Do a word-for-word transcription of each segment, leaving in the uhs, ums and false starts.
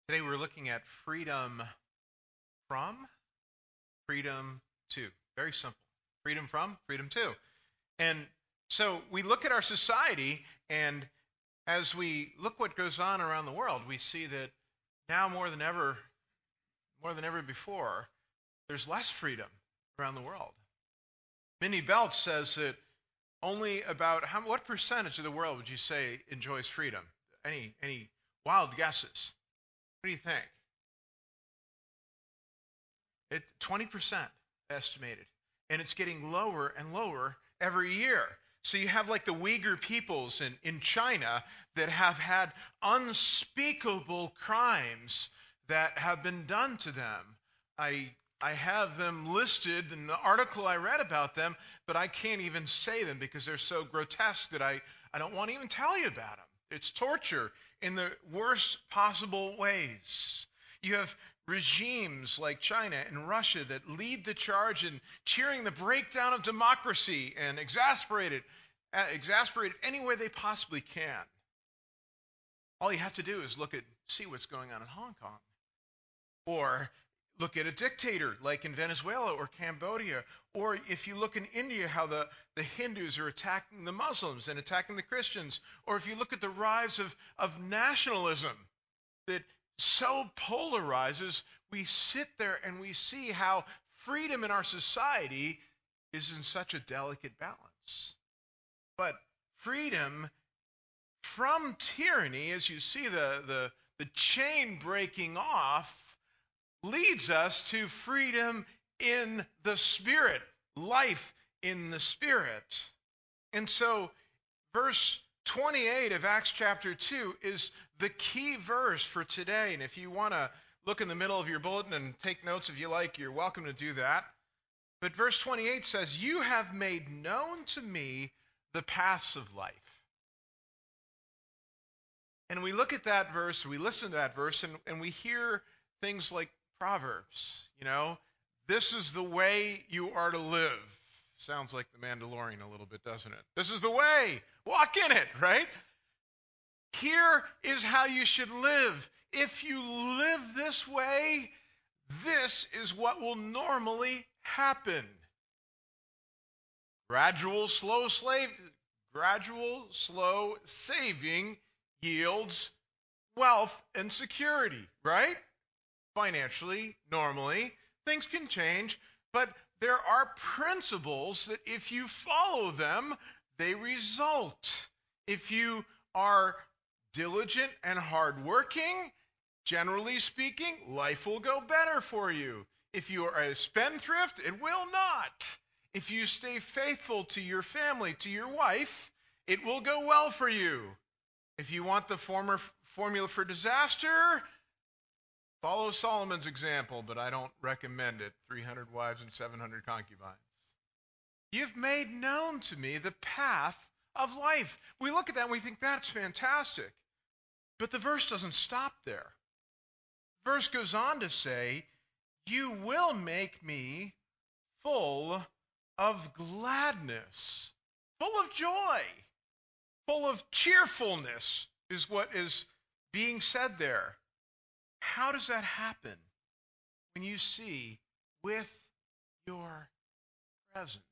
Today we're looking at freedom from, freedom to. Very simple. Freedom from, freedom to. And so we look at our society, and as we look what goes on around the world, we see that now more than ever, more than ever before, there's less freedom around the world. Minnie Belch says that only about how, what percentage of the world would you say enjoys freedom? Any any wild guesses? What do you think? It twenty percent estimated. And it's getting lower and lower every year. So you have like the Uyghur peoples in, in China that have had unspeakable crimes that have been done to them. I I have them listed in the article I read about them, but I can't even say them because they're so grotesque that I, I don't want to even tell you about them. It's torture in the worst possible ways. You have regimes like China and Russia that lead the charge in cheering the breakdown of democracy and exasperate it, uh, exasperate it any way they possibly can. All you have to do is look at, see what's going on in Hong Kong. Or look at a dictator like in Venezuela or Cambodia. Or if you look in India, how the, the Hindus are attacking the Muslims and attacking the Christians. Or if you look at the rise of, of nationalism that so polarizes, we sit there and we see how freedom in our society is in such a delicate balance. But freedom from tyranny, as you see the, the, the chain breaking off, leads us to freedom in the Spirit, life in the Spirit. And so, verse twenty-eight of Acts chapter two is the key verse for today. And if you want to look in the middle of your bulletin and take notes if you like, you're welcome to do that. But verse twenty-eight says, "You have made known to me the paths of life." And we look at that verse, we listen to that verse, and, and we hear things like Proverbs, you know, this is the way you are to live. Sounds like the Mandalorian a little bit, doesn't it? This is the way. Walk in it, right? Here is how you should live. If you live this way, this is what will normally happen. Gradual, slow slave, gradual, slow saving yields wealth and security, right? Financially, normally, things can change, but there are principles that if you follow them, they result. If you are diligent and hardworking, generally speaking, life will go better for you. If you are a spendthrift, it will not. If you stay faithful to your family, to your wife, it will go well for you. If you want the former formula for disaster, follow Solomon's example, but I don't recommend it. three hundred wives and seven hundred concubines. You've made known to me the path of life. We look at that and we think that's fantastic. But the verse doesn't stop there. The verse goes on to say, you will make me full of gladness, full of joy, full of cheerfulness is what is being said there. How does that happen? When you see with your presence.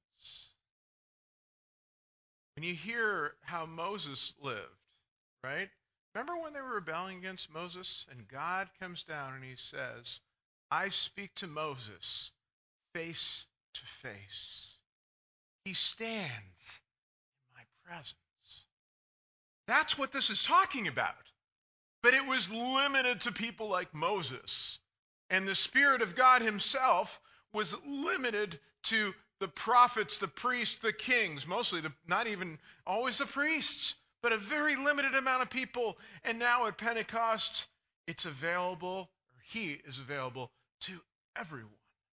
When you hear how Moses lived, right? Remember when they were rebelling against Moses and God comes down and he says, I speak to Moses face to face. He stands in my presence. That's what this is talking about. But it was limited to people like Moses. And the Spirit of God himself was limited to the prophets, the priests, the kings, mostly, the, not even always the priests, but a very limited amount of people. And now at Pentecost, it's available, or he is available to everyone.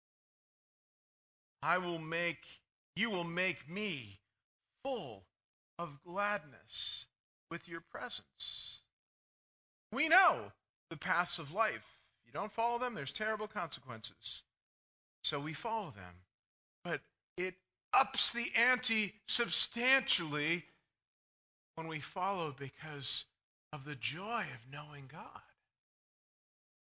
I will make, you will make me full of gladness with your presence. We know the paths of life. If you don't follow them, there's terrible consequences. So we follow them. But it ups the ante substantially when we follow because of the joy of knowing God.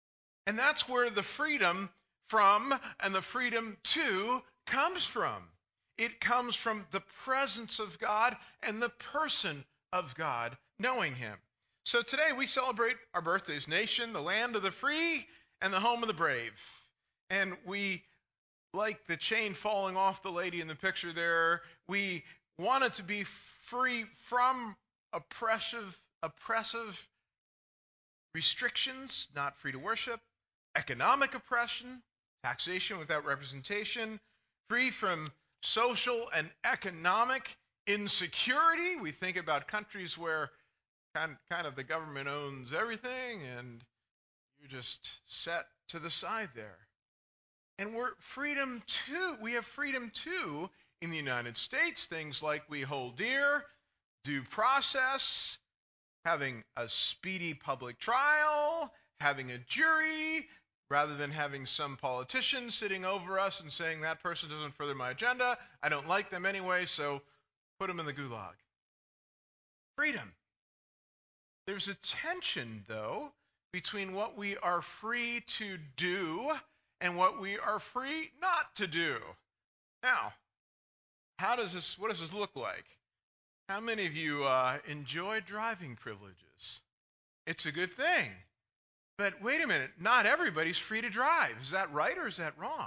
And that's where the freedom from and the freedom to comes from. It comes from the presence of God and the person of God, knowing him. So today we celebrate our birthday's nation, the land of the free and the home of the brave. And we, like the chain falling off the lady in the picture there, we wanted to be free from oppressive, oppressive restrictions, not free to worship, economic oppression, taxation without representation, free from social and economic insecurity. We think about countries where kind, kind of the government owns everything and you're just set to the side there. And we're freedom too. We have freedom too in the United States. Things like we hold dear, due process, having a speedy public trial, having a jury, rather than having some politician sitting over us and saying that person doesn't further my agenda. I don't like them anyway, so put them in the gulag. Freedom. There's a tension, though, between what we are free to do and what we are free not to do. Now, how does this, what does this look like? How many of you uh, enjoy driving privileges? It's a good thing. But wait a minute, not everybody's free to drive. Is that right or is that wrong?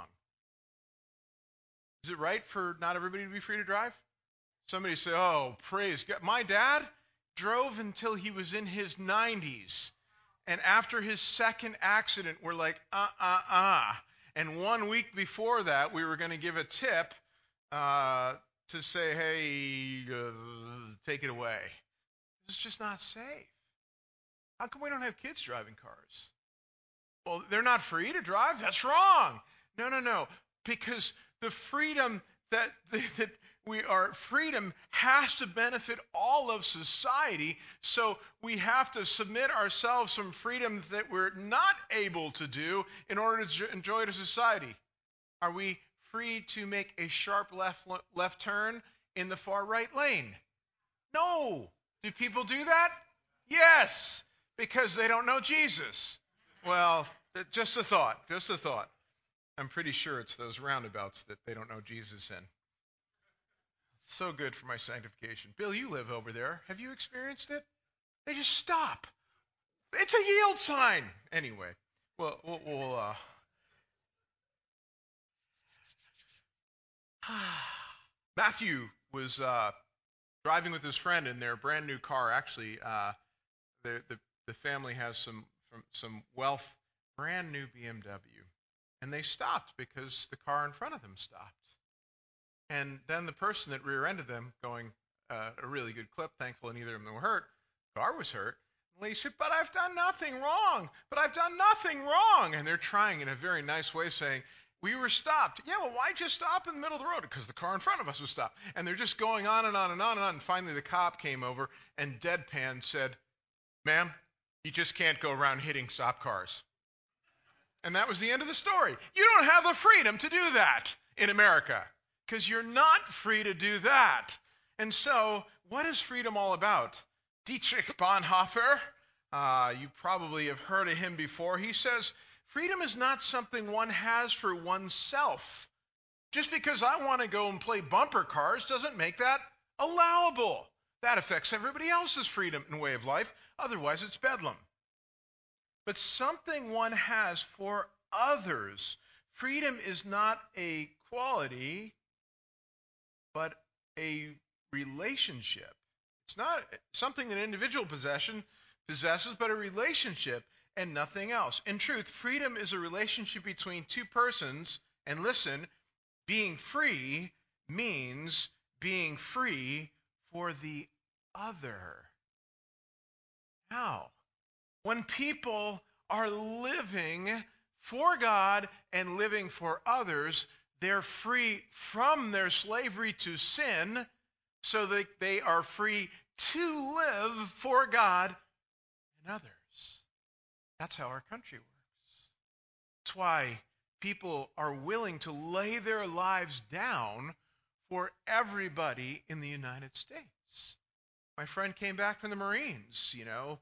Is it right for not everybody to be free to drive? Somebody say, oh, praise God. My dad drove until he was in his nineties. And after his second accident, we're like, uh-uh-uh. And one week before that, we were going to give a tip uh, to say, hey, uh, take it away. This is just not safe. How come we don't have kids driving cars? Well, they're not free to drive? That's wrong. No, no, no. Because the freedom that, that we are, freedom has to benefit all of society. So we have to submit ourselves from freedom that we're not able to do in order to enjoy the society. Are we free to make a sharp left left turn in the far right lane? No. Do people do that? Yes. Because they don't know Jesus. Well, just a thought, just a thought. I'm pretty sure it's those roundabouts that they don't know Jesus in. So good for my sanctification. Bill, you live over there. Have you experienced it? They just stop. It's a yield sign. Anyway, well, we'll, we'll uh... Matthew was uh, driving with his friend in their brand new car. Actually, uh, the, the the family has some from some wealth, brand new B M W, and they stopped because the car in front of them stopped. And then the person that rear-ended them, going uh, a really good clip, thankfully neither of them were hurt. The car was hurt. The lady said, "But I've done nothing wrong. But I've done nothing wrong." And they're trying in a very nice way, saying, "We were stopped." "Yeah, well, why'd you stop in the middle of the road?" "Because the car in front of us was stopped." And they're just going on and on and on and on. And finally, the cop came over and deadpan said, "Ma'am, you just can't go around hitting stop cars." And that was the end of the story. You don't have the freedom to do that in America because you're not free to do that. And so, what is freedom all about? Dietrich Bonhoeffer, uh, you probably have heard of him before. He says, freedom is not something one has for oneself. Just because I want to go and play bumper cars doesn't make that allowable. That affects everybody else's freedom and way of life. Otherwise, it's bedlam. But something one has for others. Freedom is not a quality, but a relationship. It's not something an individual possession possesses, but a relationship and nothing else. In truth, freedom is a relationship between two persons. And listen, being free means being free for the other. How? When people are living for God and living for others, they're free from their slavery to sin, so that they are free to live for God and others. That's how our country works. That's why people are willing to lay their lives down for everybody in the United States. My friend came back from the Marines, you know.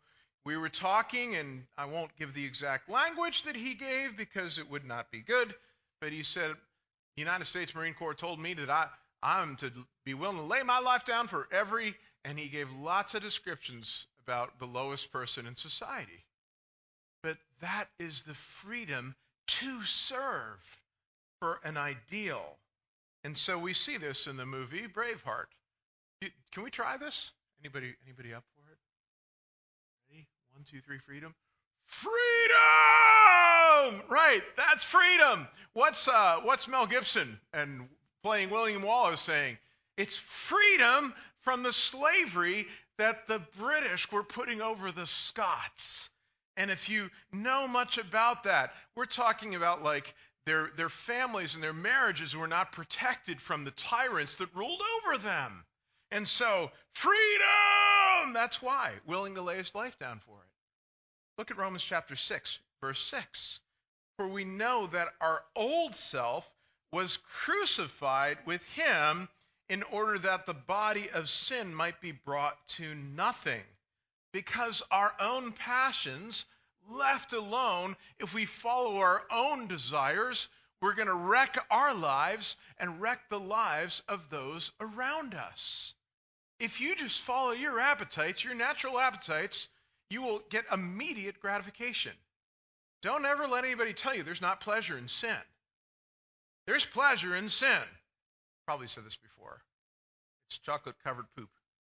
we were talking, and I won't give the exact language that he gave because it would not be good, but he said, the United States Marine Corps told me that I, I'm to be willing to lay my life down for every, and he gave lots of descriptions about the lowest person in society. But that is the freedom to serve for an ideal. And so we see this in the movie Braveheart. Can we try this? Anybody, anybody up for it? Ready? One, two, three, freedom. Freedom! Right, that's freedom. What's uh, what's Mel Gibson and playing William Wallace saying? It's freedom from the slavery that the British were putting over the Scots. And if you know much about that, we're talking about like their their families and their marriages were not protected from the tyrants that ruled over them. And so, freedom! That's why, willing to lay his life down for it. Look at Romans chapter six, verse six. For we know that our old self was crucified with him in order that the body of sin might be brought to nothing. Because our own passions, left alone, if we follow our own desires, we're going to wreck our lives and wreck the lives of those around us. If you just follow your appetites, your natural appetites, you will get immediate gratification. Don't ever let anybody tell you there's not pleasure in sin. There's pleasure in sin. Probably said this before. It's chocolate-covered poop.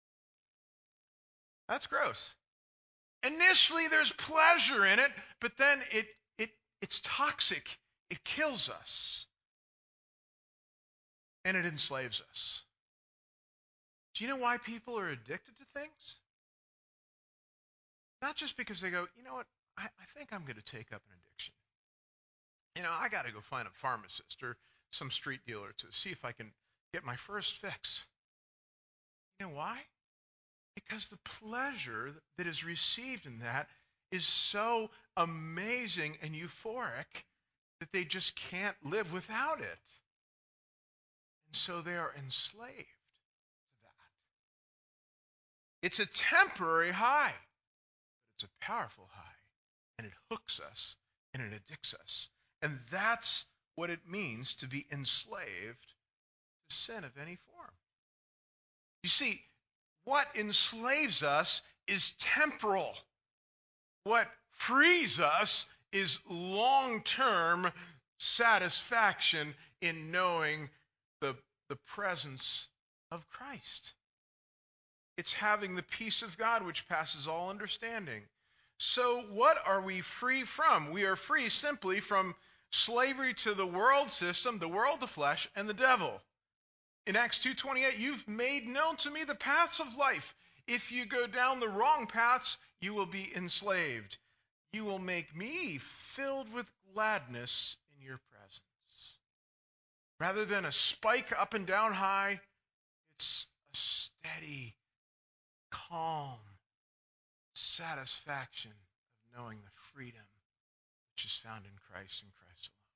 That's gross. Initially, there's pleasure in it, but then it it it's toxic. It kills us. And it enslaves us. Do you know why people are addicted to things? Not just because they go, you know what, I, I think I'm going to take up an addiction. You know, I got to go find a pharmacist or some street dealer to see if I can get my first fix. You know why? Because the pleasure that is received in that is so amazing and euphoric that they just can't live without it. And so they are enslaved to that. It's a temporary high, but it's a powerful high. And it hooks us and it addicts us. And that's what it means to be enslaved to sin of any form. You see, what enslaves us is temporal. What frees us is long-term satisfaction in knowing the, the presence of Christ. It's having the peace of God which passes all understanding. So what are we free from? We are free simply from slavery to the world system, the world, the flesh, and the devil. In Acts two twenty-eight, you've made known to me the paths of life. If you go down the wrong paths, you will be enslaved. You will make me filled with gladness in your presence. Rather than a spike up and down high, it's a steady, calm satisfaction of knowing the freedom which is found in Christ and Christ alone.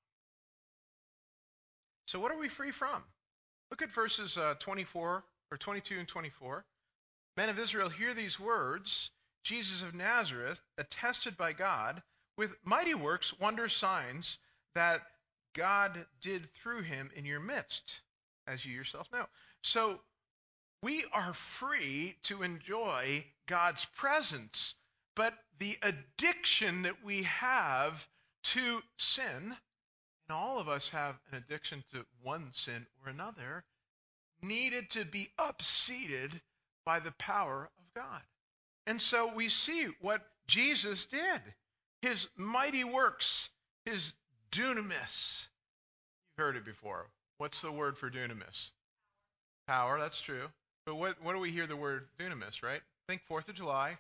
So what are we free from? Look at verses uh, twenty-four or twenty-two and twenty-four. Men of Israel, hear these words. Jesus of Nazareth, attested by God with mighty works, wonders, signs that God did through him in your midst, as you yourself know. So we are free to enjoy God's presence, but the addiction that we have to sin, and all of us have an addiction to one sin or another, needed to be upseated by the power of God. And so we see what Jesus did. His mighty works, his dunamis. You've heard it before. What's the word for dunamis? Power, that's true. But what, what do we hear the word dunamis, right? Think fourth of July.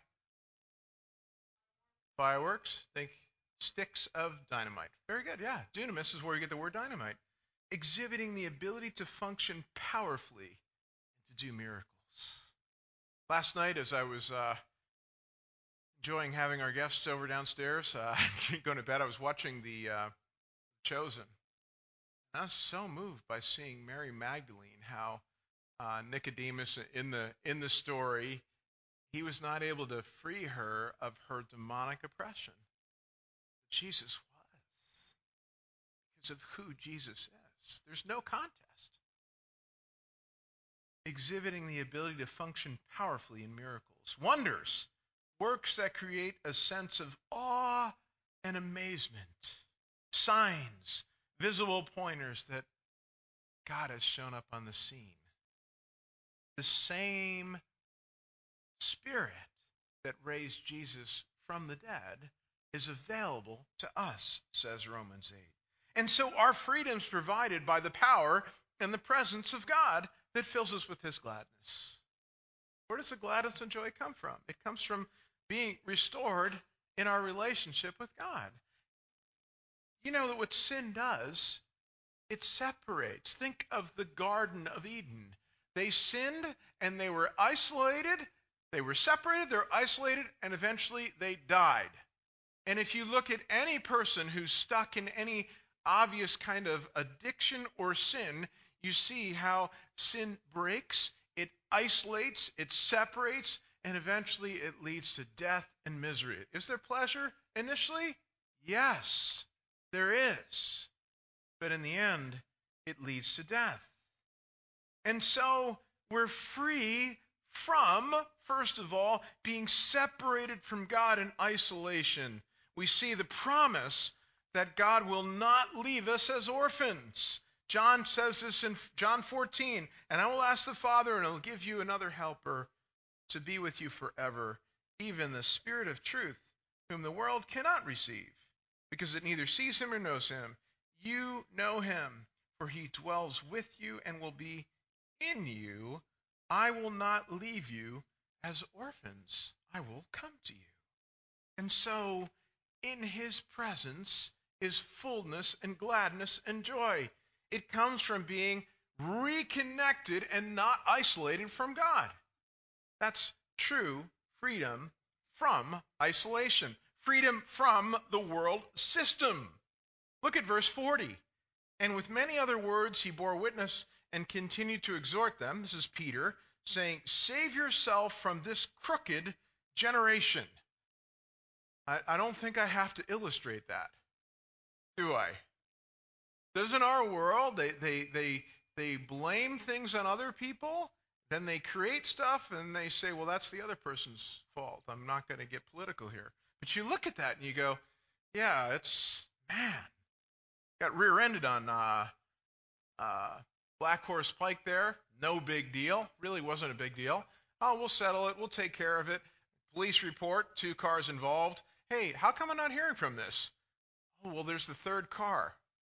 Fireworks. Think sticks of dynamite. Very good, yeah. Dunamis is where you get the word dynamite. Exhibiting the ability to function powerfully and to do miracles. Last night, as I was uh, enjoying having our guests over downstairs, uh, going to bed, I was watching the uh, Chosen. And I was so moved by seeing Mary Magdalene, how uh, Nicodemus in the in the story, he was not able to free her of her demonic oppression. Jesus was, because of who Jesus is. There's no contest. Exhibiting the ability to function powerfully in miracles, wonders, works that create a sense of awe and amazement, signs, visible pointers that God has shown up on the scene. The same Spirit that raised Jesus from the dead is available to us, says Romans eight. And so our freedom is provided by the power and the presence of God that fills us with his gladness. Where does the gladness and joy come from? It comes from being restored in our relationship with God. You know that what sin does, it separates. Think of the Garden of Eden. They sinned and they were isolated. They were separated, they're isolated, and eventually they died. And if you look at any person who's stuck in any obvious kind of addiction or sin, you see how sin breaks, it isolates, it separates, and eventually it leads to death and misery. Is there pleasure initially? Yes, there is. But in the end, it leads to death. And so we're free from, first of all, being separated from God in isolation. We see the promise that God will not leave us as orphans. John says this in John fourteen, and I will ask the Father, and he'll give you another helper to be with you forever, even the Spirit of truth, whom the world cannot receive, because it neither sees him or knows him. You know him, for he dwells with you and will be in you. I will not leave you as orphans. I will come to you. And so, in his presence is fullness and gladness and joy. It comes from being reconnected and not isolated from God. That's true freedom from isolation. Freedom from the world system. Look at verse forty. And with many other words he bore witness and continued to exhort them, this is Peter, saying, save yourself from this crooked generation. I, I don't think I have to illustrate that, do I? Doesn't our world, they, they, they, they blame things on other people, then they create stuff, and they say, well, that's the other person's fault. I'm not going to get political here. But you look at that and you go, yeah, it's, man, got rear-ended on uh, uh, Black Horse Pike there. No big deal. Really wasn't a big deal. Oh, we'll settle it. We'll take care of it. Police report, two cars involved. Hey, how come I'm not hearing from this? Oh, well, there's the third car.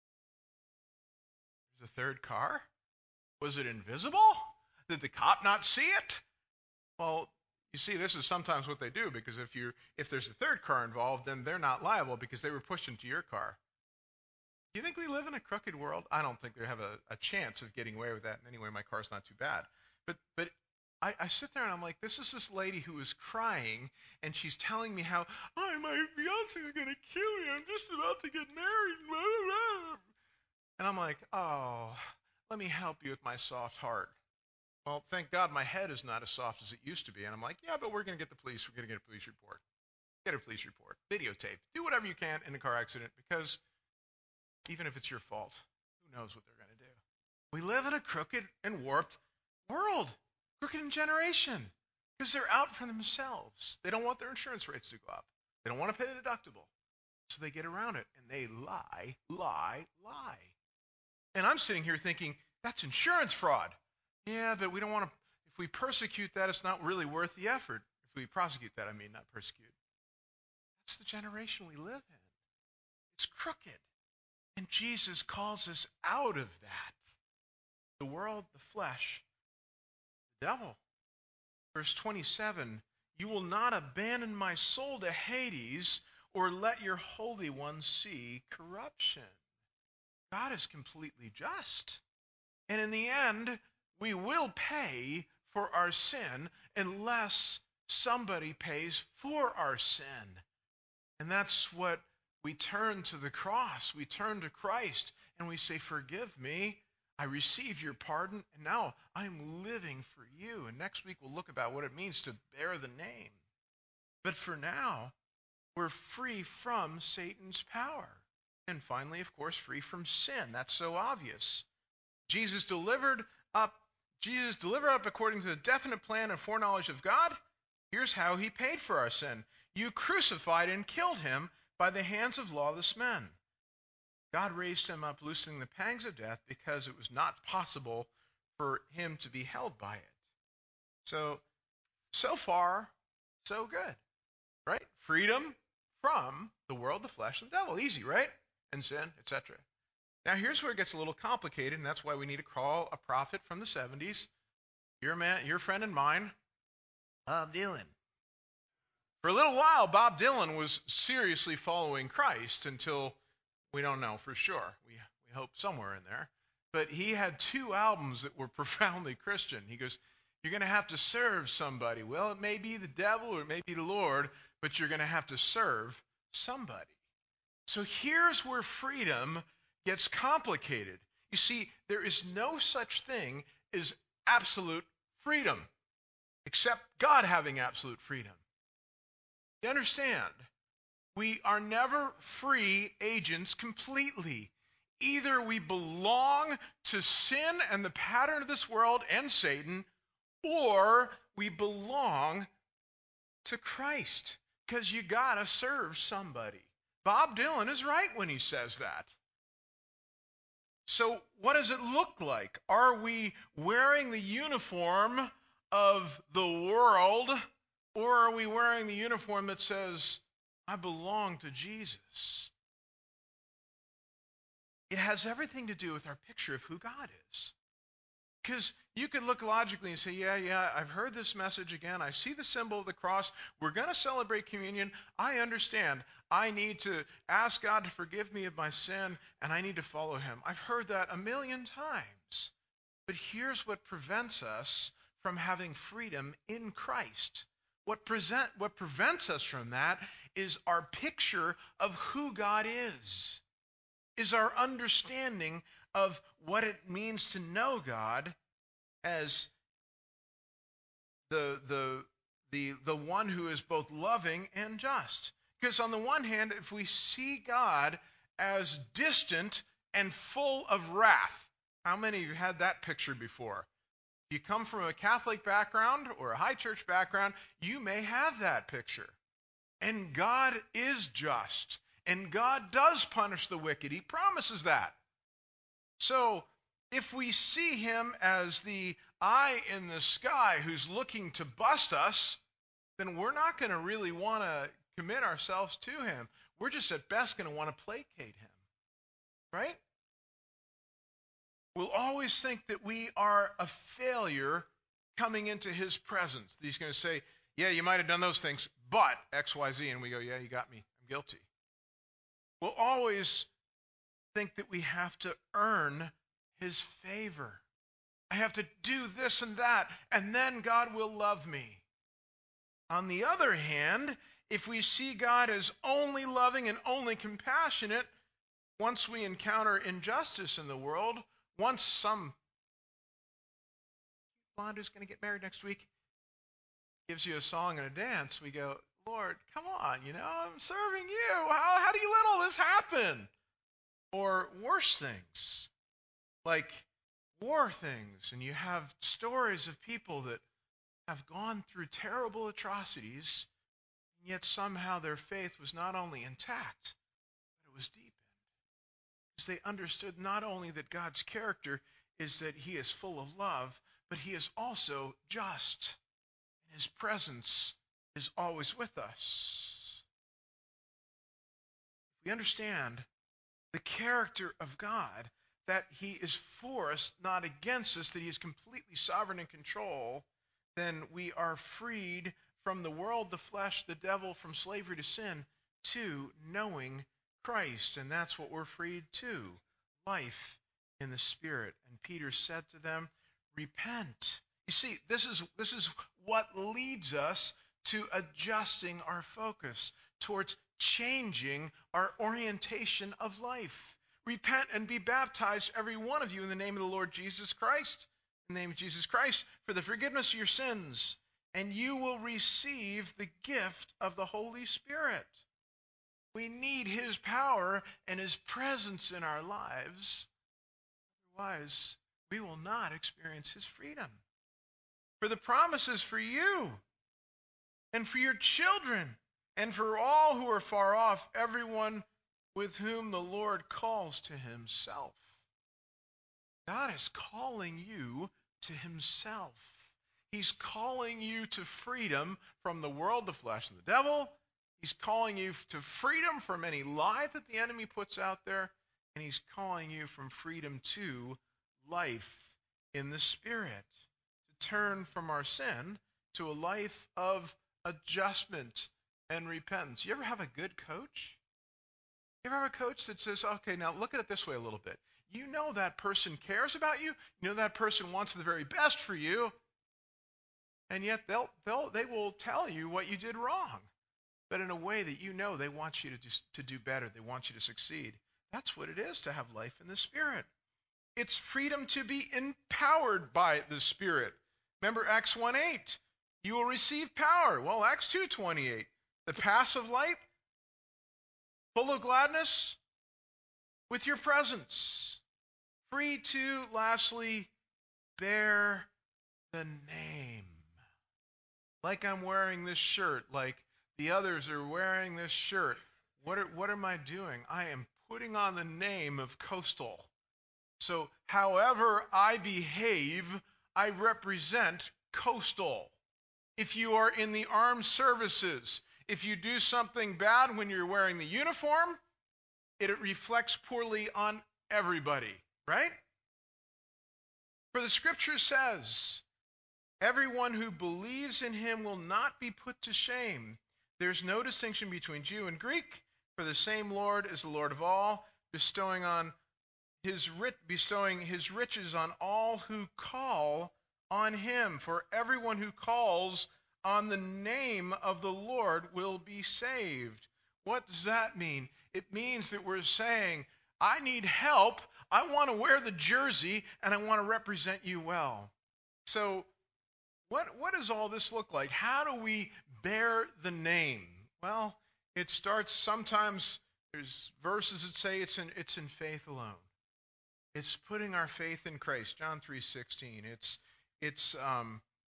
There's a third car? Was it invisible? Did the cop not see it? Well, you see, this is sometimes what they do, because if you if there's a third car involved, then they're not liable because they were pushed into your car. Do you think we live in a crooked world? I don't think they have a, a chance of getting away with that. And anyway, my car's not too bad. But but I, I sit there and I'm like, this is this lady who is crying, and she's telling me how, oh, my fiance's going to kill me. I'm just about to get married. Blah, blah, blah. And I'm like, oh, let me help you with my soft heart. Well, thank God my head is not as soft as it used to be. And I'm like, yeah, but we're going to get the police. We're going to get a police report. Get a police report. Videotape. Do whatever you can in a car accident, because even if it's your fault, who knows what they're going to do. We live in a crooked and warped world. Crooked in generation. Because they're out for themselves. They don't want their insurance rates to go up. They don't want to pay the deductible. So they get around it. And they lie, lie, lie. And I'm sitting here thinking, that's insurance fraud. Yeah, but we don't want to, if we persecute that, it's not really worth the effort. If we prosecute that, I mean, not persecute. That's the generation we live in. It's crooked. And Jesus calls us out of that. The world, the flesh, the devil. Verse twenty-seven, you will not abandon my soul to Hades or let your Holy One see corruption. God is completely just. And in the end, we will pay for our sin unless somebody pays for our sin. And that's what we turn to the cross. We turn to Christ and we say, forgive me. I received your pardon, and now I'm living for you. And next week we'll look about what it means to bear the name. But for now, we're free from Satan's power. And finally, of course, free from sin. That's so obvious. Jesus delivered up, Jesus delivered up according to the definite plan and foreknowledge of God. Here's how he paid for our sin. You crucified and killed him by the hands of lawless men. God raised him up, loosening the pangs of death, because it was not possible for him to be held by it. So, so far, so good, right? Freedom from the world, the flesh, and the devil. Easy, right? And sin, et cetera. Now, here's where it gets a little complicated, and that's why we need to call a prophet from the seventies. Your man, your friend and mine, Bob Dylan. For a little while, Bob Dylan was seriously following Christ until we don't know for sure. We we hope somewhere in there. But he had two albums that were profoundly Christian. He goes, you're going to have to serve somebody. Well, it may be the devil or it may be the Lord, but you're going to have to serve somebody. So here's where freedom gets complicated. You see, there is no such thing as absolute freedom, except God having absolute freedom. You understand? We are never free agents completely. Either we belong to sin and the pattern of this world and Satan, or we belong to Christ, because you gotta serve somebody. Bob Dylan is right when he says that. So what does it look like? Are we wearing the uniform of the world, or are we wearing the uniform that says, I belong to Jesus? It has everything to do with our picture of who God is. Because you could look logically and say, yeah, yeah, I've heard this message again. I see the symbol of the cross. We're going to celebrate communion. I understand. I need to ask God to forgive me of my sin, and I need to follow him. I've heard that a million times. But here's what prevents us from having freedom in Christ. What, present, what prevents us from that is our picture of who God is, is our understanding of what it means to know God as the, the, the, the one who is both loving and just. Because on the one hand, if we see God as distant and full of wrath, how many of you had that picture before? If you come from a Catholic background or a high church background, you may have that picture. And God is just. And God does punish the wicked. He promises that. So, if we see him as the eye in the sky who's looking to bust us, then we're not going to really want to commit ourselves to him. We're just at best going to want to placate him. Right? We'll always think that we are a failure coming into his presence. He's going to say, yeah, you might have done those things, but X, Y, Z. And we go, yeah, you got me. I'm guilty. We'll always think that we have to earn his favor. I have to do this and that, and then God will love me. On the other hand, if we see God as only loving and only compassionate, once we encounter injustice in the world, once some blonde who's going to get married next week gives you a song and a dance, we go, Lord, come on, you know, I'm serving you. How, how do you let all this happen? Or worse things, like war things, and you have stories of people that have gone through terrible atrocities, and yet somehow their faith was not only intact, but it was deepened. Because they understood not only that God's character is that he is full of love, but he is also just, and his presence is always with us. We understand the character of God, that he is for us, not against us, that he is completely sovereign and control, then we are freed from the world, the flesh, the devil, from slavery to sin, to knowing Christ. And that's what we're freed to, life in the Spirit. And Peter said to them, repent. You see, this is, this is what leads us to adjusting our focus towards changing our orientation of life. Repent and be baptized, every one of you, in the name of the Lord Jesus Christ, in the name of Jesus Christ, for the forgiveness of your sins, and you will receive the gift of the Holy Spirit. We need his power and his presence in our lives. Otherwise, we will not experience his freedom. For the promise is for you and for your children and for all who are far off, everyone with whom the Lord calls to himself. God is calling you to himself. He's calling you to freedom from the world, the flesh, and the devil. He's calling you to freedom from any lie that the enemy puts out there. And he's calling you from freedom to life in the Spirit. To turn from our sin to a life of adjustment and repentance. You ever have a good coach? You ever have a coach that says, okay, now look at it this way a little bit. You know that person cares about you. You know that person wants the very best for you. And yet they'll, they'll, they will tell you what you did wrong. But in a way that you know they want you to, just, to do better. They want you to succeed. That's what it is to have life in the Spirit. It's freedom to be empowered by the Spirit. Remember Acts one eight. You will receive power. Well, Acts two twenty-eight. The passive life, full of gladness, with your presence. Free to, lastly, bear the name. Like I'm wearing this shirt, like the others are wearing this shirt. What, are, what am I doing? I am putting on the name of Coastal. So however I behave, I represent Coastal. If you are in the armed services, if you do something bad when you're wearing the uniform, it reflects poorly on everybody, right? For the scripture says, everyone who believes in him will not be put to shame. There's no distinction between Jew and Greek, for the same Lord is the Lord of all, bestowing on his bestowing his riches on all who call on him. For everyone who calls on the name of the Lord will be saved. What does that mean? It means that we're saying, I need help. I want to wear the jersey, and I want to represent you well. So what, what does all this look like? How do we bear the name? Well, it starts sometimes, there's verses that say it's in, it's in faith alone. It's putting our faith in Christ. John three sixteen. It's it's um,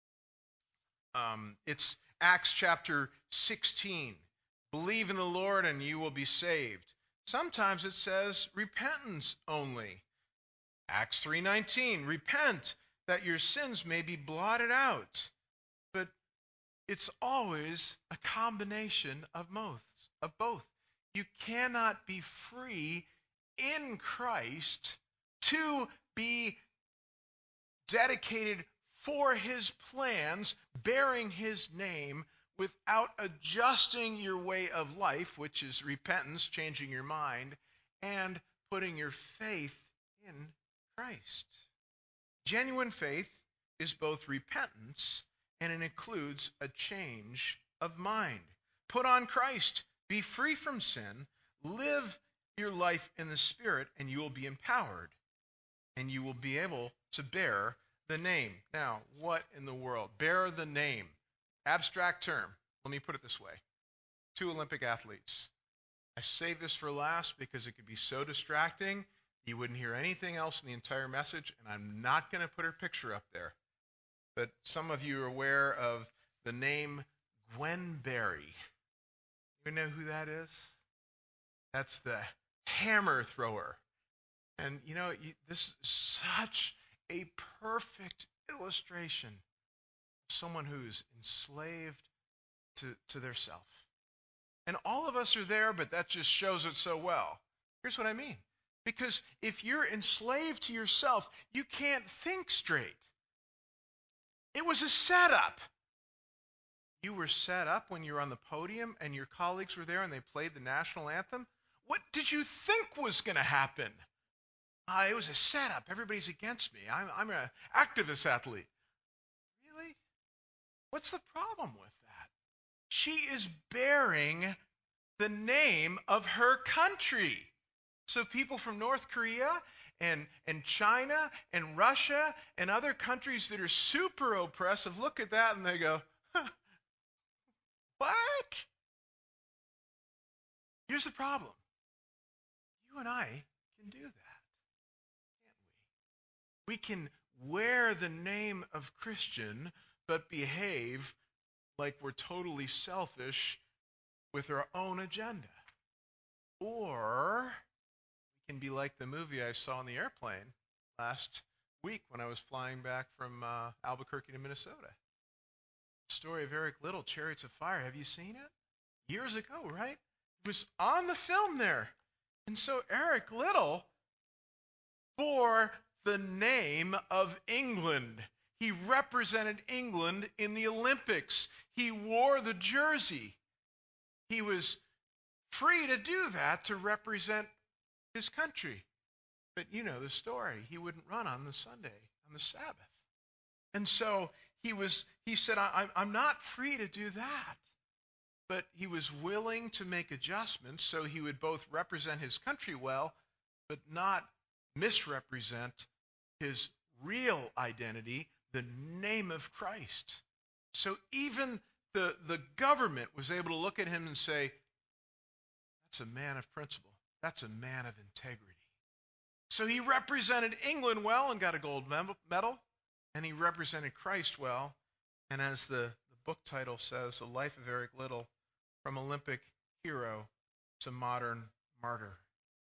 um, it's Acts chapter sixteen. Believe in the Lord and you will be saved. Sometimes it says repentance only. Acts three nineteen. Repent that your sins may be blotted out. But it's always a combination of both. Of both. You cannot be free in Christ to be dedicated for his plans, bearing his name, without adjusting your way of life, which is repentance, changing your mind, and putting your faith in Christ. Genuine faith is both repentance and it includes a change of mind. Put on Christ, be free from sin, live your life in the Spirit, and you will be empowered. And you will be able to bear the name. Now, what in the world? Bear the name. Abstract term. Let me put it this way. Two Olympic athletes. I saved this for last because it could be so distracting. You wouldn't hear anything else in the entire message, and I'm not going to put her picture up there. But some of you are aware of the name Gwen Berry. You know who that is? That's the hammer thrower. And, you know, this is such a perfect illustration of someone who's enslaved to, to their self. And all of us are there, but that just shows it so well. Here's what I mean. Because if you're enslaved to yourself, you can't think straight. It was a setup. You were set up when you were on the podium and your colleagues were there and they played the national anthem. What did you think was going to happen? Uh, it was a setup. Everybody's against me. I'm, I'm an activist athlete. Really? What's the problem with that? She is bearing the name of her country. So people from North Korea and, and China and Russia and other countries that are super oppressive look at that and they go, huh, what? Here's the problem. You and I can do that, can't we? We can wear the name of Christian but behave like we're totally selfish with our own agenda. Or we can be like the movie I saw on the airplane last week when I was flying back from uh, Albuquerque to Minnesota. The story of Eric Liddell, Chariots of Fire. Have you seen it? Years ago, right? It was on the film there. And so Eric Liddell bore the name of England. He represented England in the Olympics. He wore the jersey. He was free to do that to represent his country. But you know the story. He wouldn't run on the Sunday, on the Sabbath. And so he was. He said, I, I'm not free to do that. But he was willing to make adjustments so he would both represent his country well, but not misrepresent his real identity, the name of Christ. So even the, the government was able to look at him and say, that's a man of principle. That's a man of integrity. So he represented England well and got a gold medal, and he represented Christ well. And as the, the book title says, The Life of Eric Liddell, from Olympic hero to modern martyr.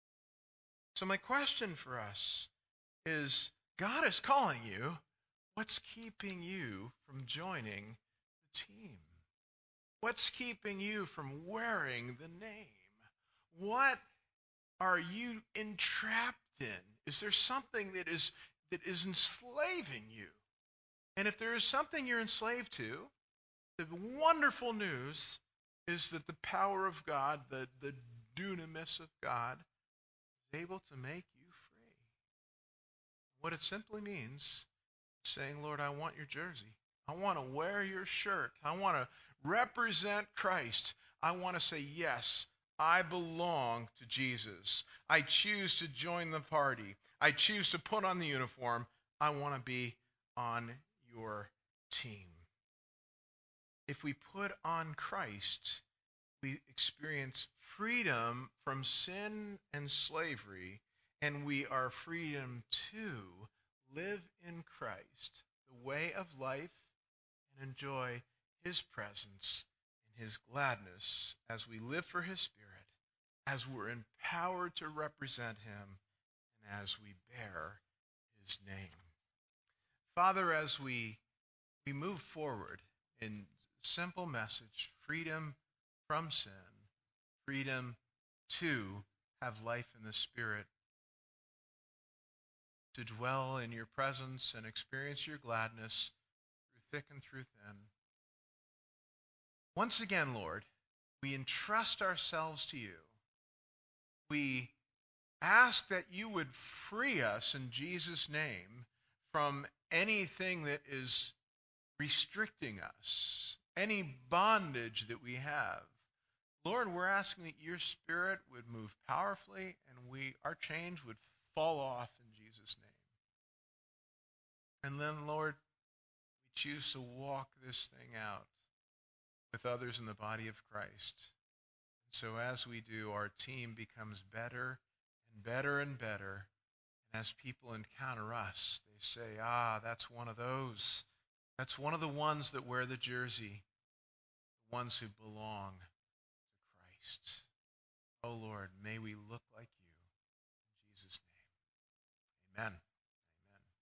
So my question for us is, God is calling you. What's keeping you from joining the team? What's keeping you from wearing the name? What are you entrapped in? Is there something that is that is enslaving you? And if there is something you're enslaved to, the wonderful news is that the power of God, the, the dunamis of God, is able to make you free. What it simply means is saying, Lord, I want your jersey. I want to wear your shirt. I want to represent Christ. I want to say, yes, I belong to Jesus. I choose to join the party. I choose to put on the uniform. I want to be on your team. If we put on Christ, we experience freedom from sin and slavery, and we are freedom to live in Christ, the way of life, and enjoy his presence and his gladness as we live for his Spirit, as we're empowered to represent him, and as we bear his name. Father, as we, we move forward in simple message, freedom from sin, freedom to have life in the Spirit, to dwell in your presence and experience your gladness through thick and through thin. Once again, Lord, we entrust ourselves to you. We ask that you would free us in Jesus' name from anything that is restricting us, any bondage that we have. Lord, we're asking that your Spirit would move powerfully and we our chains would fall off in Jesus' name. And then, Lord, we choose to walk this thing out with others in the body of Christ. And so as we do, our team becomes better and better and better. And as people encounter us, they say, ah, that's one of those. That's one of the ones that wear the jersey, the ones who belong to Christ. Oh, Lord, may we look like you. In Jesus' name, amen.